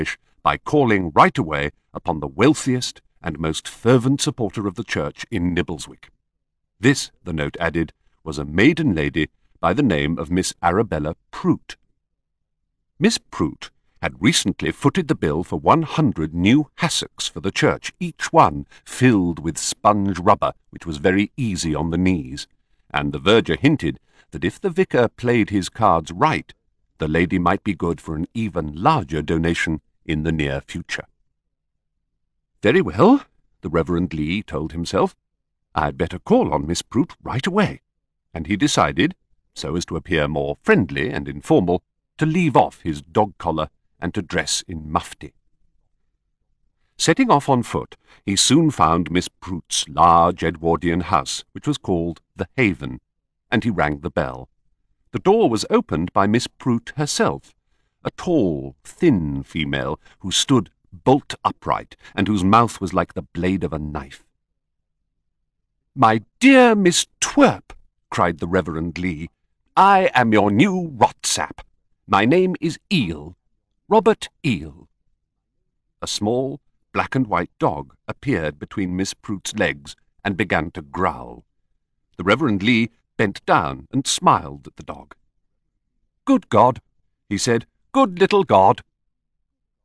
by calling right away upon the wealthiest and most fervent supporter of the church in Nibbleswick. This, the note added, was a maiden lady by the name of Miss Arabella Prout. Miss Prout had recently footed the bill for 100 new hassocks for the church, each one filled with sponge rubber, which was very easy on the knees, and the verger hinted that if the vicar played his cards right, the lady might be good for an even larger donation in the near future. Very well, the Reverend Lee told himself, I'd better call on Miss Prout right away, and he decided, so as to appear more friendly and informal, to leave off his dog collar and to dress in mufti. Setting off on foot, he soon found Miss Prout's large Edwardian house, which was called the Haven, and he rang the bell. The door was opened by Miss Prout herself, a tall, thin female who stood bolt upright and whose mouth was like the blade of a knife. "My dear Miss Twerp," cried the Reverend Lee, "I am your new rotsap. My name is Eel, Robert Eel." A small, black and white dog appeared between Miss Prout's legs and began to growl. The Reverend Lee bent down and smiled at the dog. "Good God," he said, "good little God,